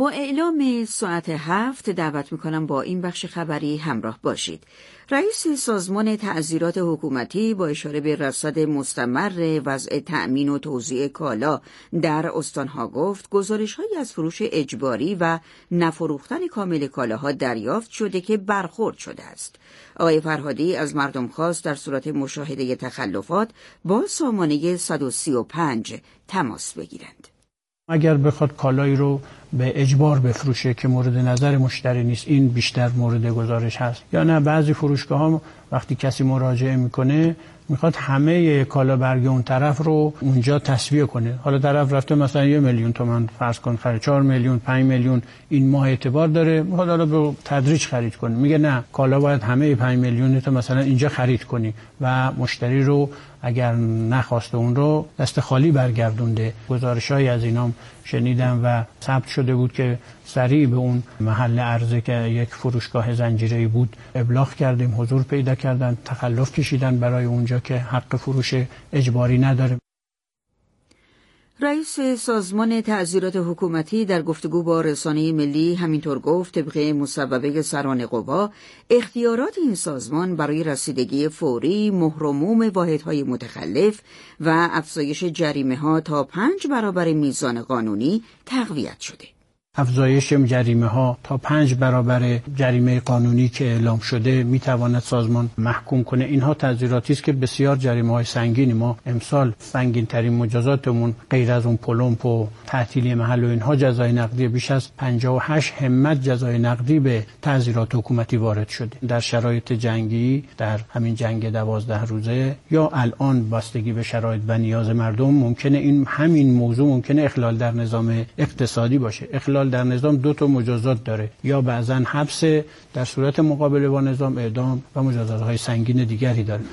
با اعلام ساعت 7 دعوت میکنم با این بخش خبری همراه باشید. رئیس سازمان تعزیرات حکومتی با اشاره به رصد مستمر وضع تأمین و توزیع کالا در استانها گفت گزارش‌هایی از فروش اجباری و نفروختن کامل کالاها دریافت شده که برخورد شده است. آقای فرهادی از مردم خواست در صورت مشاهده تخلفات با سامانه 135 تماس بگیرند. اگر بخواد کالایی رو به اجبار بفروشه که مورد نظر مشتری نیست، این بیشتر مورد گزارش هست. یا نه بعضی فروشگاه ها وقتی کسی مراجعه میکنه میخواد همه کالا برگ اون طرف رو اونجا تسویه کنه. حالا طرف رفته مثلا 1 میلیون تومان فرض کن خرید، 4 میلیون 5 میلیون این ماه اعتبار داره، میخواد حالا به تدریج خرید کنه. میگه نه، کالا باید همه 5 میلیون تو مثلا اینجا خرید کنی و مشتری رو اگر نخواسته اون رو دست خالی برگردونده. گزارش‌های از اینام شنیدم و ثبت شده بود که سریع به اون محل عرضه که یک فروشگاه زنجیره‌ای بود ابلاغ کردیم، حضور پیدا کردن، تخلف کشیدن برای اونجا که حق فروش اجباری نداره. رئیس سازمان تعزیرات حکومتی در گفتگو با رسانه ملی همینطور گفت طبق مصوبه سران قوا اختیارات این سازمان برای رسیدگی فوری مهر و موم واحدهای متخلف و افزایش جریمه‌ها تا 5 برابر میزان قانونی تقویت شده. افزایش جریمه ها تا 5 برابر جریمه قانونی که اعلام شده میتواند سازمان محکوم کنه. اینها تعزیراتی است که بسیار جریمه های سنگینی، ما امسال سنگین ترین مجازاتمون غیر از اون پلمپ و تعطیلی محل و اینها جزای نقدی بیش از 58 همت جزای نقدی به تعزیرات حکومتی وارد شده. در شرایط جنگی، در همین جنگ 12 روزه یا الان بستگی به شرایط و نیاز مردم ممکنه همین موضوع ممکنه اخلال در نظام اقتصادی باشه. اخلال در نظام 2 تا مجازات داره، یا بعضا حبس در صورت مقابله با نظام، اعدام و مجازات‌های سنگین دیگری داره.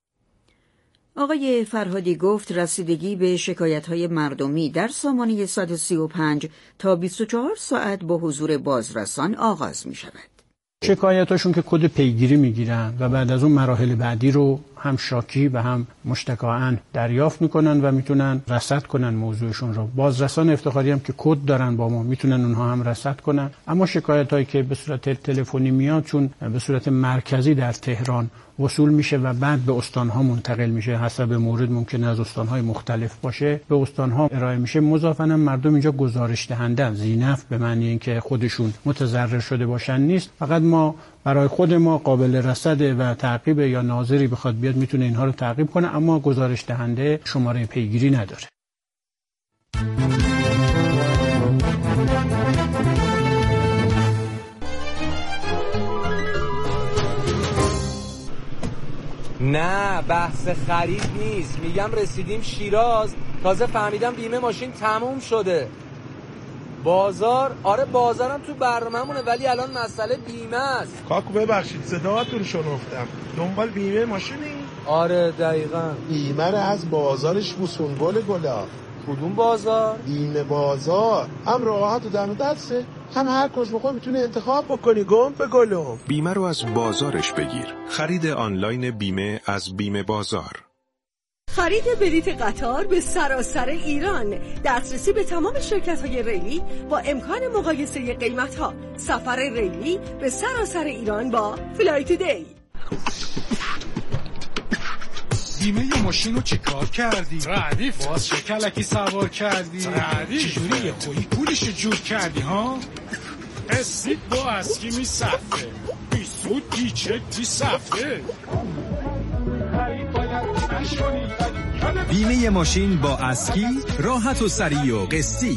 آقای فرهادی گفت رسیدگی به شکایت‌های مردمی در سامانه 135 تا 24 ساعت با حضور بازرسان آغاز می‌شود. شکایتاشون که کد پیگیری میگیرن و بعد از اون مراحل بعدی رو هم شاکی و هم مشتکاً دریافت میکنن و میتونن رصد کنن موضوعشون رو. بازرسان افتخاری هم که کد دارن با ما میتونن اونها هم رصد کنن. اما شکایتایی که به صورت تلفنی میاد چون به صورت مرکزی در تهران وصول میشه و بعد به استانها منتقل میشه، حسب مورد ممکنه از استانهای مختلف باشه، به استانها ارائه میشه. مضافاً مردم اینجا گزارش دهندن، ذینفع به معنی اینکه خودشون متضرر شده باشن نیست. فقط ما برای خود ما قابل رصد و تعقیب یا ناظری بخواد بیاد میتونه اینها رو تعقیب کنه، اما گزارش دهنده شماره پیگیری نداره. نه بحث خرید نیست، میگم رسیدیم شیراز، تازه فهمیدم بیمه ماشین تموم شده. بازار، آره بازارم تو برنامه‌مونه ولی الان مسئله بیمه است. کاکو ببخشید صداتون رو شنفتم، دنبال بیمه ماشینی؟ آره دقیقاً. بیمه رو از بازارش بوسون گلا. کدوم بازار؟ بیمه بازار، هم راحت و دم دسته، هم هر کجا بخوای میتونی انتخاب بکنی. گم به گلم. بیمه رو از بازارش بگیر. خرید آنلاین بیمه از بیمه بازار. خرید بلیت قطار به سراسر ایران، دسترسی به تمام شرکت‌های ریلی با امکان مقایسه قیمت‌ها. سفر ریلی به سراسر ایران با فلای تودی. بیمه یه ماشین رو چه کار کردی؟ ردیف باز چه کلکی سوار کردی؟ ردیف چجوری یه خویی پولش جور کردی ها؟ اسید با اسکی می صفه بیسود دیچه دی صفه. بیمه ماشین با اسکی راحت و سریع و قسطی.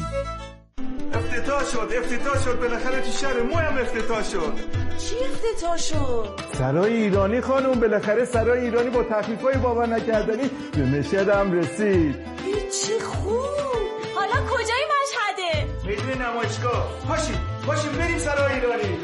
افتتاح شد بالاخره تو شهر مویم افتتاح شد. چی افتتاح شد؟ سرای ایرانی خانم، بالاخره سرای ایرانی با تخفیفای باور نکردنی به مشهد هم رسید. چه خوب. حالا کجای مشهده؟ میدون نمایشگاه. پاشیم بریم سرای ایرانی.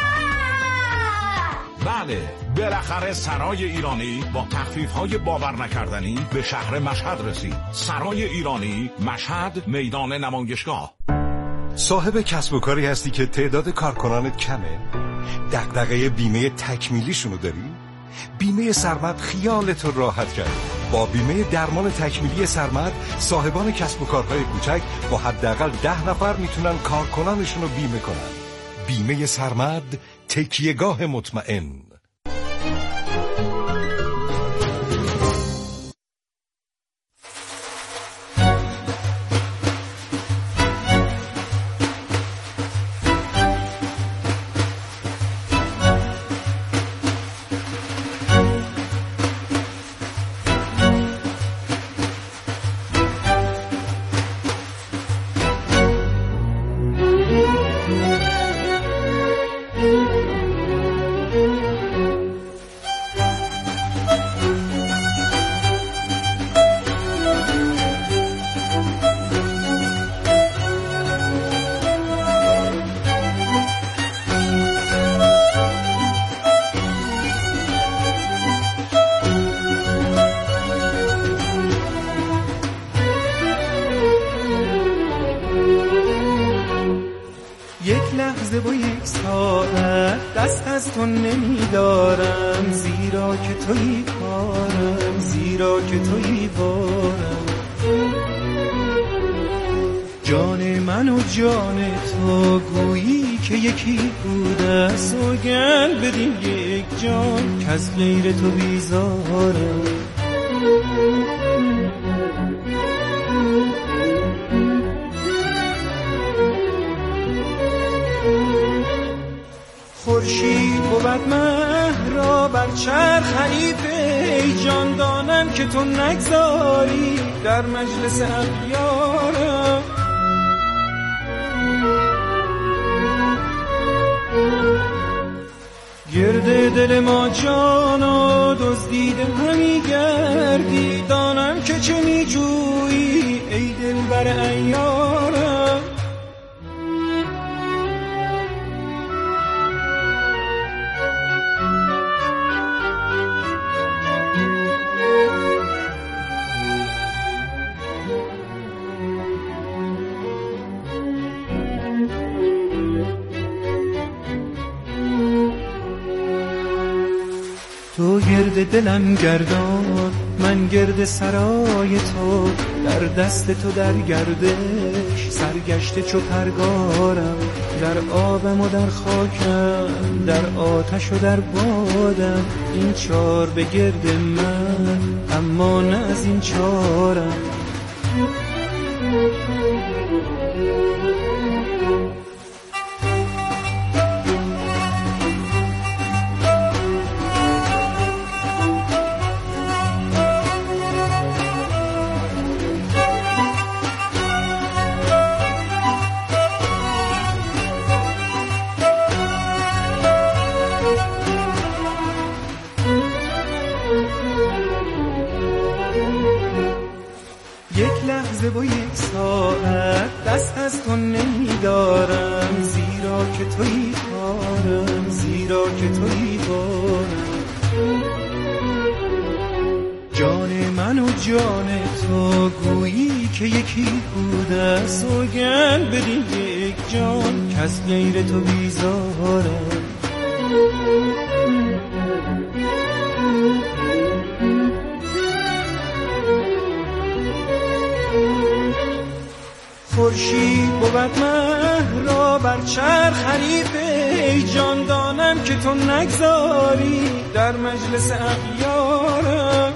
بله، بالاخره سرای ایرانی با تخفیف‌های باور نکردنی به شهر مشهد رسید. سرای ایرانی، مشهد، میدان نمایشگاه. صاحب کسب و کاری هستی که تعداد کارکنانت کمه؟ دغدغه بیمه تکمیلیشونو داری؟ بیمه سرمد خیالتو راحت کرد. با بیمه درمان تکمیلی سرمد، صاحبان کسب و کارهای کوچک با حداقل 10 نفر میتونن کارکنانشون رو بیمه کنن. بیمه سرمد، تکیهگاه مطمئن. و یک ساعت دست از تو نمیدارم، زیرا که تویی کارم، زیرا که تویی بارم. جان من و جان تو گویی که یکی بوده، سوگند بدین یک جان که از غیر تو بیزارم. خورشید بود مه را بر چرخ خلیفه، جان دانم که تو نگذاری در مجلس اغیارم. گرد دل ما جانا دزدیده همی گردی، دانم که چه می جویی ای دل بر ایارم. تو گرد دلم گردان، من گرد سرای تو، در دست تو در گردش سرگشته چو پرگارم. در آبم و در خاکم، در آتش و در بادم، این چار به گرد من اما نه از این چارم. و یک ساعت دست از تو نمیدارم، زیرا که تویی کارم، زیرا که تویی بارم. جان من و جان تو گویی که یکی بوده، سوگند بدین یک جان که از غیر تو بیزارم. خورشید بود مه را بر چرخ خلیفه، جان دانم که تو نگذاری در مجلس اغیارم.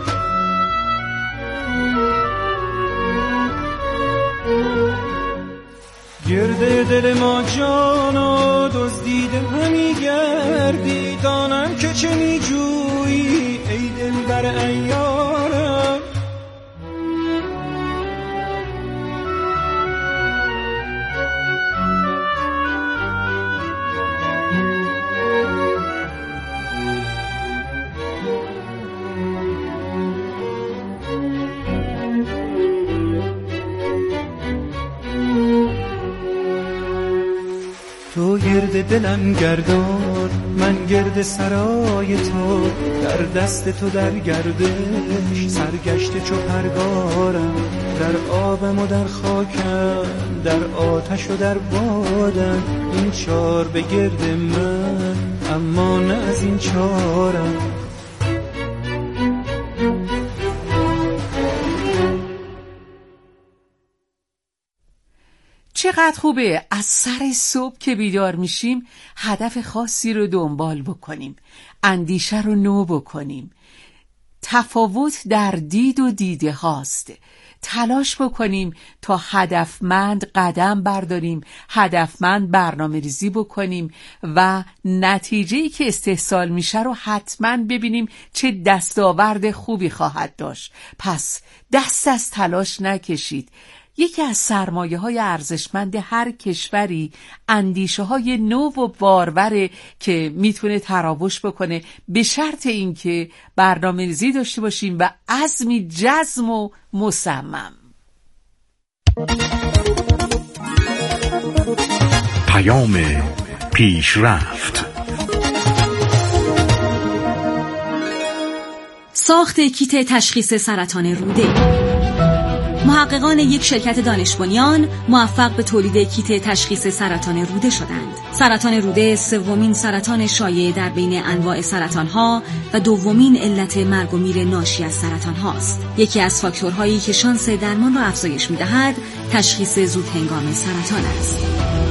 گرد دل ما جانا دزدیده همی گردی، دانم که چه می جویی ای دل بر ایارم. تو گرد دلم گردان، من گرد سرای تو، در دست تو در گردش سرگشته چو پرگارم. در آبم و در خاکم، در آتش و در بادم، این چار به گرد من اما نه از این چارم. چقدر خوبه از سر صبح که بیدار میشیم هدف خاصی رو دنبال بکنیم، اندیشه رو نو بکنیم. تفاوت در دید و دیده هاست. تلاش بکنیم تا هدفمند قدم برداریم، هدفمند برنامه ریزی بکنیم و نتیجه‌ای که استحصال میشه رو حتما ببینیم چه دستاورد خوبی خواهد داشت. پس دست از تلاش نکشید. یکی از سرمایه‌های ارزشمند هر کشوری اندیشه‌های نو و باروره که میتونه تراوش بکنه، به شرط اینکه برنامه‌ریزی داشته باشیم و عزمی جزم و مصمم. پیام پیشرفت. ساخت کیت تشخیص سرطان روده. محققان یک شرکت دانش بنیان موفق به تولید کیت تشخیص سرطان روده شدند. سرطان روده سومین سرطان شایع در بین انواع سرطان‌ها و دومین علت مرگ و میر ناشی از سرطان هاست. یکی از فاکتورهایی که شانس درمان را افزایش می‌دهد تشخیص زود هنگام سرطان است.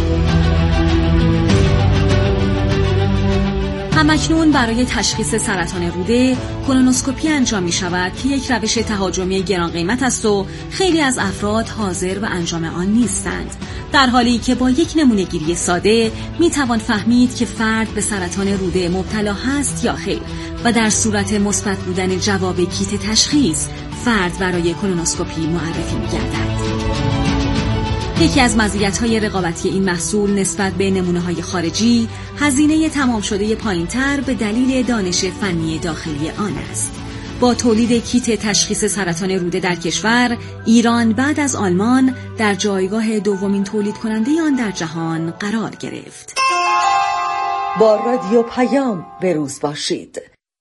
همکنون برای تشخیص سرطان روده کولونوسکوپی انجام می شود که یک روش تهاجمی گران قیمت است و خیلی از افراد حاضر و انجام آن نیستند، در حالی که با یک نمونه‌گیری ساده می توان فهمید که فرد به سرطان روده مبتلا هست یا خیر و در صورت مثبت بودن جواب کیت تشخیص فرد برای کولونوسکوپی معرفی می گردد. یکی از مزیت‌های رقابتی این محصول نسبت به نمونه‌های خارجی هزینه تمام شده پایین‌تر به دلیل دانش فنی داخلی آن است. با تولید کیت تشخیص سرطان روده در کشور، ایران بعد از آلمان در جایگاه دومین تولید کننده آن در جهان قرار گرفت. با رادیو پیام به روز باشید.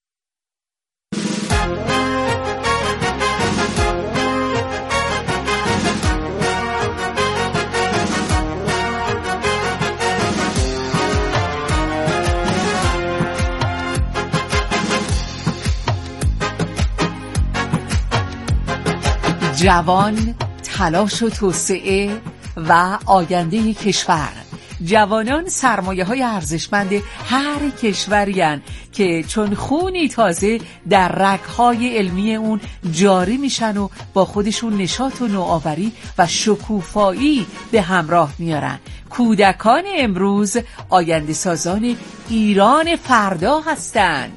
جوان، تلاش و توسعه و آینده کشور. جوانان سرمایه‌های ارزشمند هر کشورین که چون خونی تازه در رگ‌های علمی اون جاری میشن و با خودشون نشاط و نوآوری و شکوفایی به همراه میارن. کودکان امروز آینده سازان ایران فردا هستند.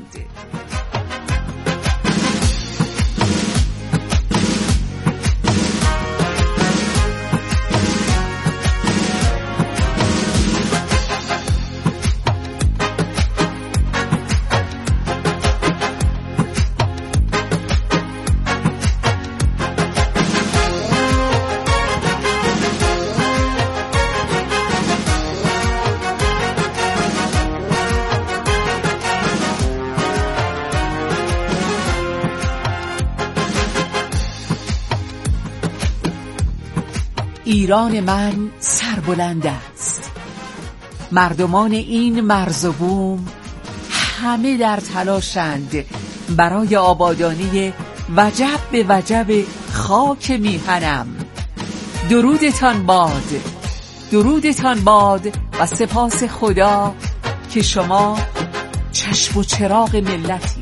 ایران من سربلند است. مردمان این مرز و بوم همه در تلاشند برای آبادانی وجب به وجب خاک میهنم. درودتان باد، درودتان باد و سپاس خدا که شما چشم و چراغ ملتی.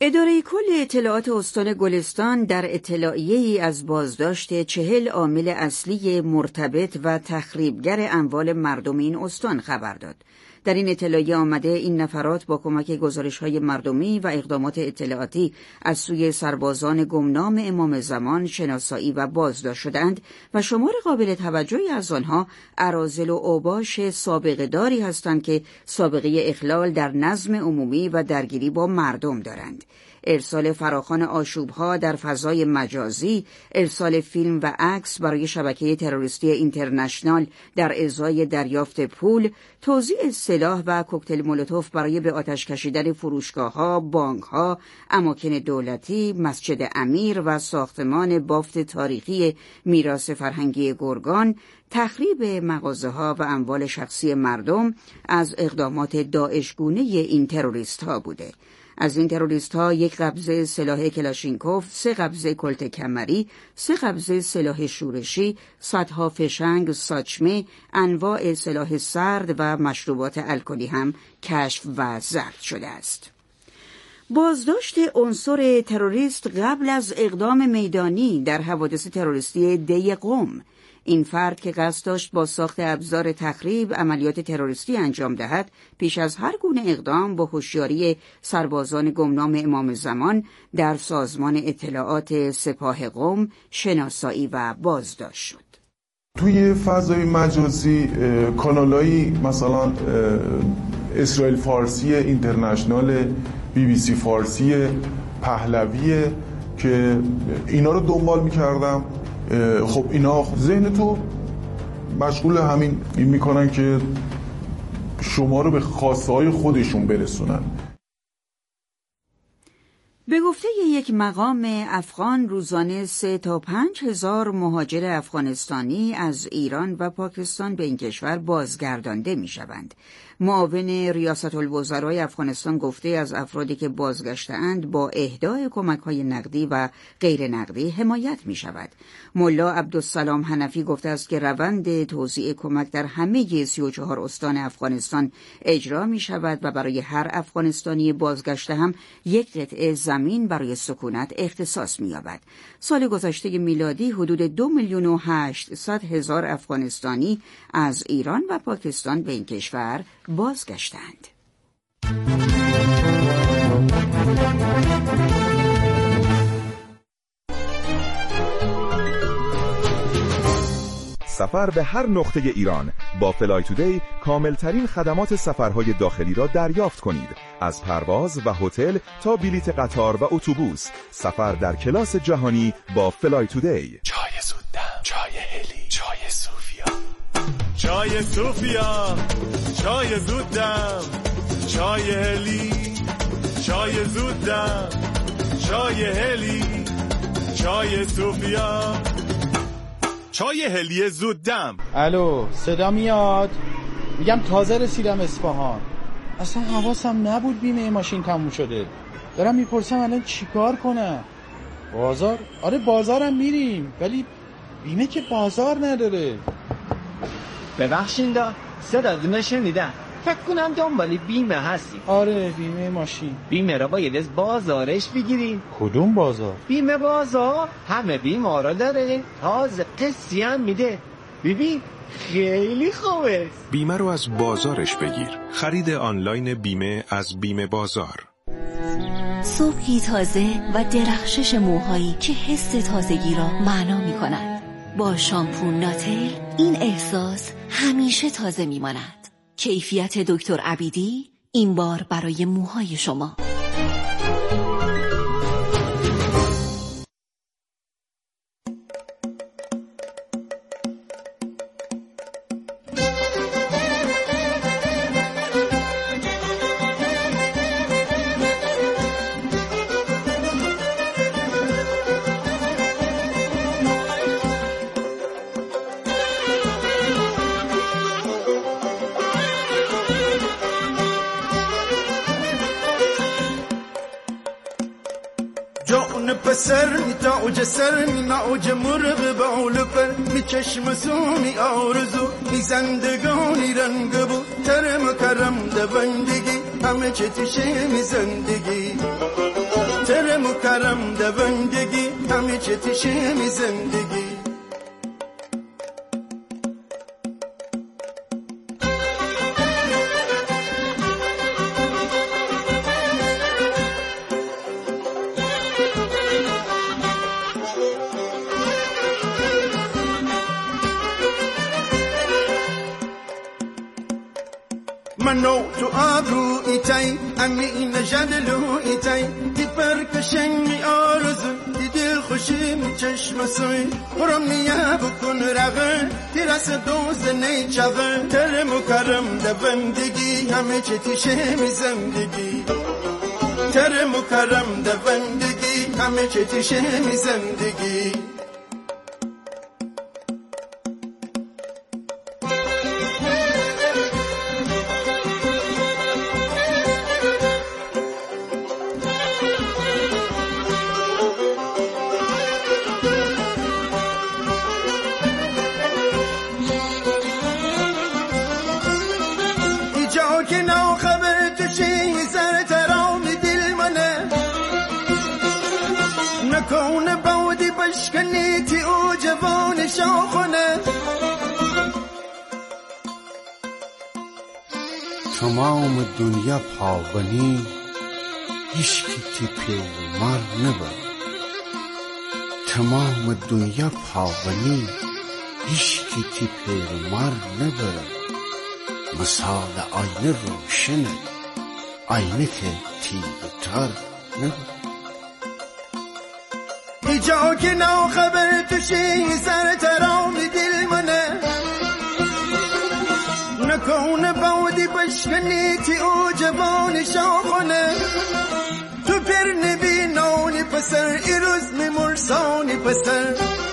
اداره کل اطلاعات استان گلستان در اطلاعیه‌ای از بازداشت 40 عامل اصلی مرتبط و تخریبگر اموال مردم این استان خبر داد. در این اطلاعیه آمده این نفرات با کمک گزارش‌های مردمی و اقدامات اطلاعاتی از سوی سربازان گمنام امام زمان شناسایی و بازداشت شدند و شمار قابل توجهی از آنها اراذل و اوباش سابقه داری هستند که سابقه اخلال در نظم عمومی و درگیری با مردم دارند. ارسال فراخوان آشوب‌ها در فضای مجازی، ارسال فیلم و عکس برای شبکه تروریستی اینترنشنال در ازای دریافت پول، توزیع سلاح و کوکتل مولوتوف برای به آتش کشیدن فروشگاه‌ها، بانک‌ها، اماکن دولتی، مسجد امیر و ساختمان بافت تاریخی میراث فرهنگی گرگان، تخریب مغازه‌ها و اموال شخصی مردم از اقدامات داعشگونه این تروریست‌ها بوده. از این تروریست‌ها 1 قبضه سلاح کلاشینکوف، 3 قبضه کلت کمری، 3 قبضه سلاح شورشی، صدها فشنگ، ساچمه، انواع سلاح سرد و مشروبات الکلی هم کشف و ضبط شده است. بازداشت عنصر تروریست قبل از اقدام میدانی در حوادث تروریستی دی قم. این فرد که قصد داشت با ساخت ابزار تخریب عملیات تروریستی انجام دهد، پیش از هر گونه اقدام با هوشیاری سربازان گمنام امام زمان در سازمان اطلاعات سپاه قم شناسایی و بازداشت شد. توی فضای مجازی کانالایی مثلا اسرائیل فارسی اینترنشنال، BBC فارسی، پهلویه که اینا رو دنبال می‌کردم. خب اینا ذهن تو مشغول همین میکنن که شما رو به خواسته های خودشون برسونن. به گفته یک مقام افغان روزانه 3 تا 5 هزار مهاجر افغانستانی از ایران و پاکستان به این کشور بازگردانده می شوند. معاون ریاست الوزرای افغانستان گفته از افرادی که بازگشته‌اند با اهدای کمک‌های نقدی و غیر نقدی حمایت می شود. ملا عبدالسلام حنفی گفته است که روند توزیع کمک در همه 34 استان افغانستان اجرا می شود و برای هر افغانستانی بازگشته هم 1 قطعه زمین برای سکونت اختصاص می یابد. سال گذشته میلادی حدود 2,800,000 افغانستانی از ایران و پاکستان به این کشور بازگشتند. سفر به هر نقطه ایران با فلای تودی کاملترین خدمات سفرهای داخلی را دریافت کنید. از پرواز و هتل تا بلیت قطار و اتوبوس، سفر در کلاس جهانی با فلای تودی. چای زودم، چای هلی، چای صوفیا، چای صوفیا، چای زودم، چای هلی، چای زودم، چای هلی، چای صوفیا، چای هلی زودم. الو، صدا میاد؟ میگم تازه رسیدم اصفهان. اصلا حواسم نبود بیمه ماشین تموم شده. دارم میپرسم الان چیکار کنم؟ بازار؟ آره بازارم میریم، ولی بیمه که بازار نداره. ببخشید صداتون شنیدم. فکر کنم دنبال بیمه هستی. آره بیمه ماشین. بیمه را باید از بازارش بگیریم. کدوم بازار؟ بیمه بازار همه بیمه را داره، تازه قسطی هم میده. ببین خیلی خوبه. بیمه رو از بازارش بگیر. خرید آنلاین بیمه از بیمه بازار. صبحی تازه و درخشش موهایی که حس تازگی را معنا می‌کنند. با شامپو ناتل این احساس همیشه تازه می‌ماند. کیفیت دکتر عبیدی این بار برای موهای شما. پسر تاوج سر ناوج مرغ باول پر می چشم سومی آرزو می زندگانی رنگ بود ترم کرم ده بندگی همه چه توشه می زندگی تر مکرم دوندگی همه چه تشه می زندگی منو تو آبرو ایتای امین جدلو ایتای دی پرکشن می آرزو دی دل خوشی می چشم سوی برام نیا بکن رغه دی رس دوز نی چغه تر مکرم دوندگی همه چه تیشه می زندگی تر مکرم دوندگی همه چه تیشه می زندگی نکونه بودی بشکنیتی او جوان شاخونه تمام دنیا پاونی هیچکی تی پیمار نبر تمام دنیا پاونی هیچکی تی پیمار نبر مثال آینه روشنه آینه که تیبتر نبر ایجا که نو خبر توشی سر ترامی دل منه نکونه بودی بشکنیتی او جوان شاخونه تو پر نبینانی پسر ایروز میمرسانی پسر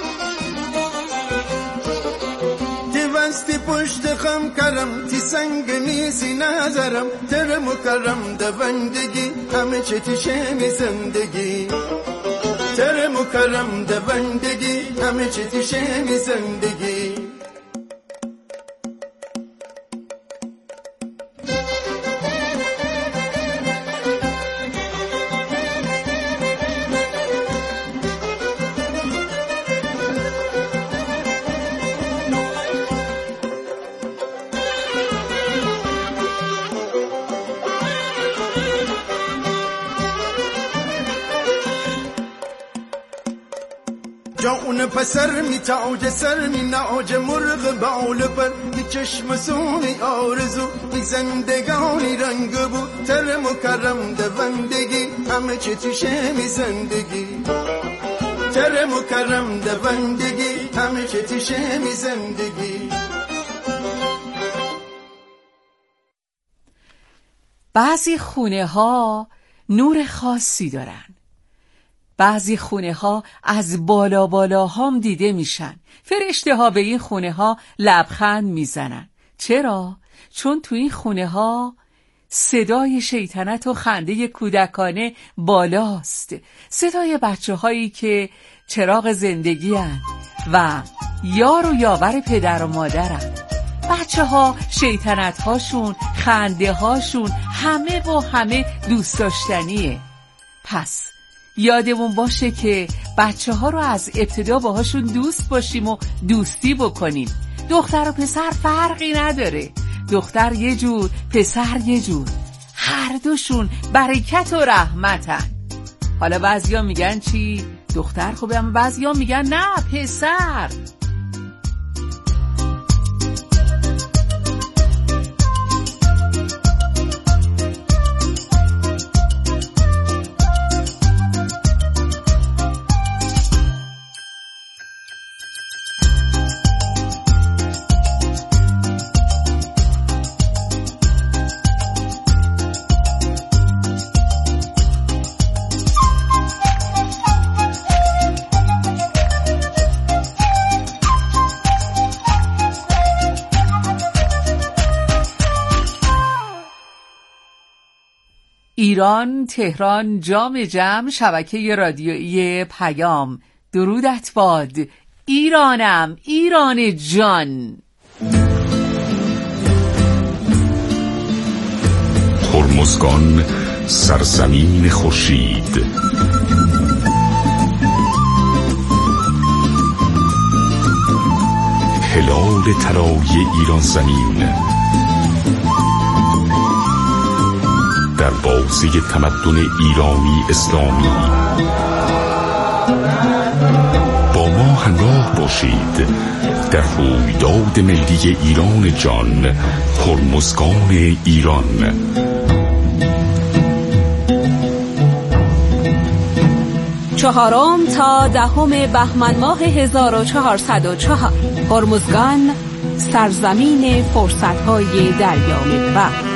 تی وستی پشت خم کرم تی سنگ نیسی نظرم تر مکرم دوندگی همه چه تیشه می زندگی تر مکرم دوندگی همه چه تیشه می زندگی جان پسر می تاج سر می ناج مرغ باول پر بی چشم سوی آرزو بی زندگانی رنگ بود تر مکرم دوندگی همه چه تیشه می زندگی تر مکرم دوندگی همه چه تیشه می زندگی بعضی خونه ها نور خاصی دارن، بعضی خونه ها از بالا بالا هم دیده میشن. فرشته ها به این خونه ها لبخند میزنن. چرا؟ چون تو این خونه ها صدای شیطنت و خنده کودکانه بالاست، صدای بچه هایی که چراغ زندگی هن و یار و یاور پدر و مادرن. بچه ها شیطنت هاشون، خنده هاشون همه با همه دوست داشتنیه. پس یادمون باشه که بچه ها رو از ابتدا باهاشون دوست باشیم و دوستی بکنیم. دختر و پسر فرقی نداره، دختر یه جور پسر یه جور، هر دوشون برکت و رحمتن. حالا بعضیا میگن چی؟ دختر خوبه، اما بعضیا میگن نه پسر. ایران، تهران، جام جم، شبکه رادیویی پیام. درودت باد ایرانم، ایران جان. هرمزگان سرزمین خورشید. هلال طلایی ایران زمین در بازی تمدن ایرانی اسلامی. با ما همراه باشید در رویداد ملی ایران جان، هرمزگان ایران. 4 تا 10 بهمن ماه 1404 هرمزگان، سرزمین فرصت‌های دریای بحر.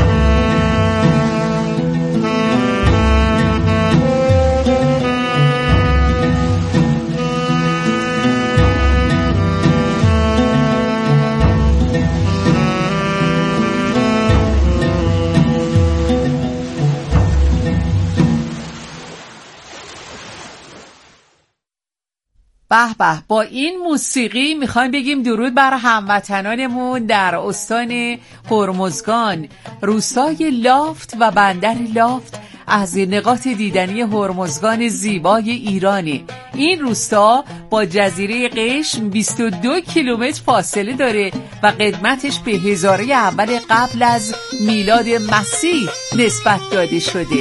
به به، با این موسیقی میخوایم بگیم درود بر هموطنانمون در استان هرمزگان، روستای لافت و بندر لافت. از نقاط دیدنی هرمزگان زیبای ایرانی. این روستا با جزیره قشم 22 کیلومتر فاصله داره و قدمتش به هزاره اول قبل از میلاد مسیح نسبت داده شده.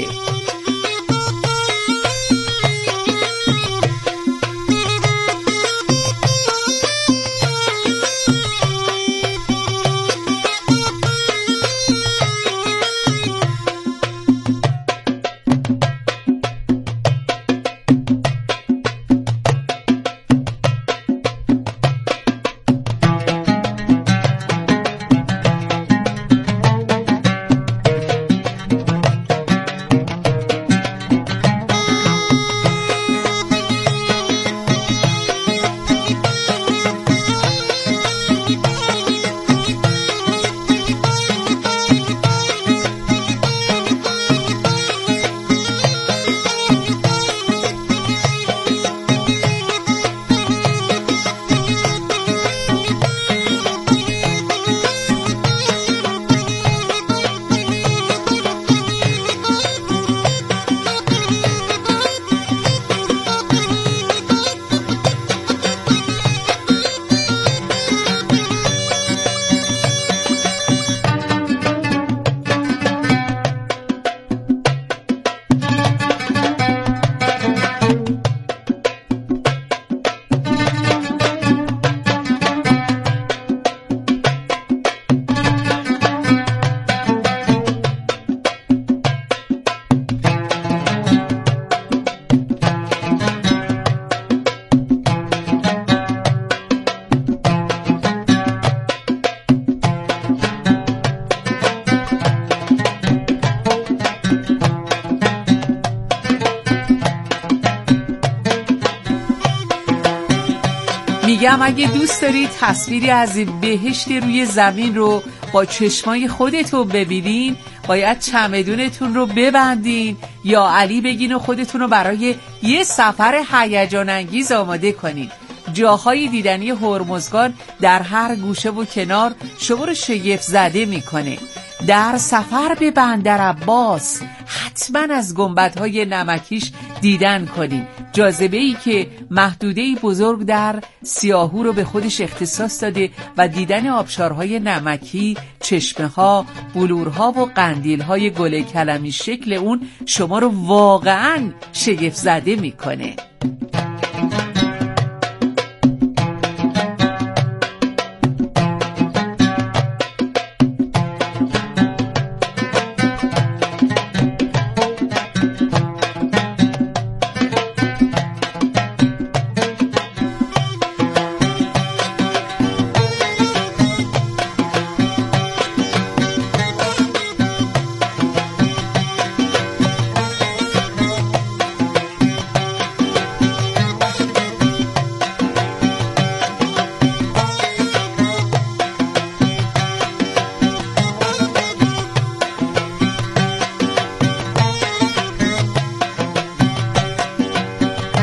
میگم اگه دوست دارید تصویری از بهشت روی زمین رو با چشمای خودتون ببینین، باید چمدونتون رو ببندین یا علی بگین و خودتون رو برای یه سفر هیجان انگیز آماده کنین. جاهای دیدنی هرمزگان در هر گوشه و کنار شما رو شگفت زده میکنه. در سفر به بندر عباس حتما از گنبدهای نمکیش دیدن کنین. جاذبه‌ای که محدوده‌ای بزرگ در سیاهو رو به خودش اختصاص داده و دیدن آبشارهای نمکی، چشمه‌ها، بلورها و قندیل‌های گل کلمی شکل اون شما رو واقعاً شگفت زده میکنه.